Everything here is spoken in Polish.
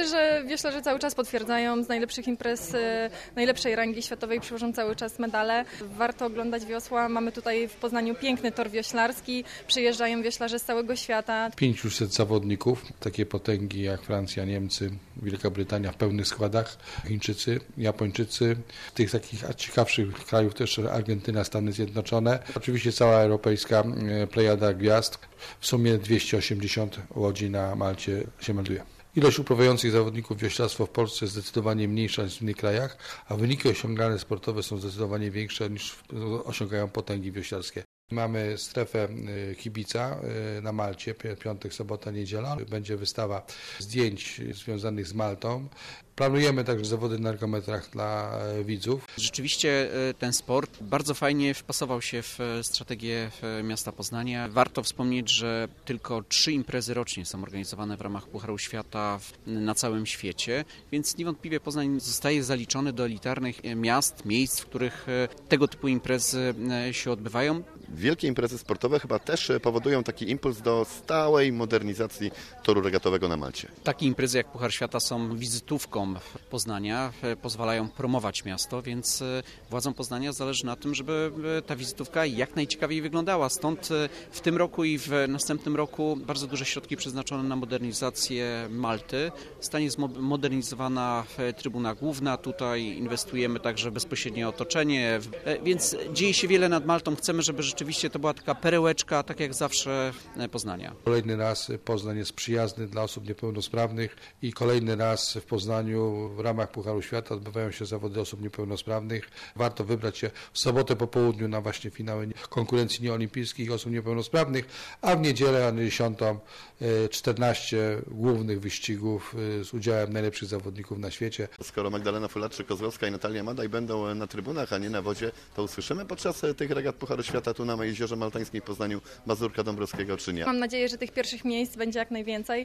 że wioślarze cały czas potwierdzają z najlepszych imprez, najlepszej rangi światowej, przywożą cały czas medale. Warto oglądać wiosła. Mamy tutaj w Poznaniu piękny tor wioślarski. Przyjeżdżają wioślarze z całego świata. 500 zawodników, takie potęgi jak Francja, Niemcy, Wielka Brytania w pełnych składach, Chińczycy, Japończycy. Z tych takich ciekawszych krajów też Argentyna, Stany Zjednoczone. Oczywiście cała europejska plejada gwiazd. W sumie 280 łodzi na Malcie się melduje. Ilość uprawiających zawodników wioślarstwo w Polsce jest zdecydowanie mniejsza niż w innych krajach, a wyniki osiągane sportowe są zdecydowanie większe niż osiągają potęgi wioślarskie. Mamy strefę kibica na Malcie, piątek, sobota, niedziela. Będzie wystawa zdjęć związanych z Maltą. Planujemy także zawody na ergometrach dla widzów. Rzeczywiście ten sport bardzo fajnie wpasował się w strategię miasta Poznania. Warto wspomnieć, że tylko 3 imprezy rocznie są organizowane w ramach Pucharu Świata na całym świecie, więc niewątpliwie Poznań zostaje zaliczony do elitarnych miast, miejsc, w których tego typu imprezy się odbywają. Wielkie imprezy sportowe chyba też powodują taki impuls do stałej modernizacji toru regatowego na Malcie. Takie imprezy jak Puchar Świata są wizytówką Poznania, pozwalają promować miasto, więc władzom Poznania zależy na tym, żeby ta wizytówka jak najciekawiej wyglądała. Stąd w tym roku i w następnym roku bardzo duże środki przeznaczone na modernizację Malty. Zostanie zmodernizowana trybuna główna, tutaj inwestujemy także w bezpośrednie otoczenie, więc dzieje się wiele nad Maltą. Chcemy, żeby rzeczywiście to była taka perełeczka, tak jak zawsze Poznania. Kolejny raz Poznań jest przyjazny dla osób niepełnosprawnych i kolejny raz w Poznaniu w ramach Pucharu Świata odbywają się zawody osób niepełnosprawnych. Warto wybrać się w sobotę po południu na właśnie finały konkurencji nieolimpijskich osób niepełnosprawnych, a w niedzielę na 10 14 głównych wyścigów z udziałem najlepszych zawodników na świecie. Skoro Magdalena Fularczyk-Kozłowska i Natalia Madaj będą na trybunach, a nie na wodzie, to usłyszymy podczas tych regat Pucharu Świata tu na Jeziorze Maltańskim w Poznaniu Mazurka Dąbrowskiego, czy nie? Mam nadzieję, że tych pierwszych miejsc będzie jak najwięcej.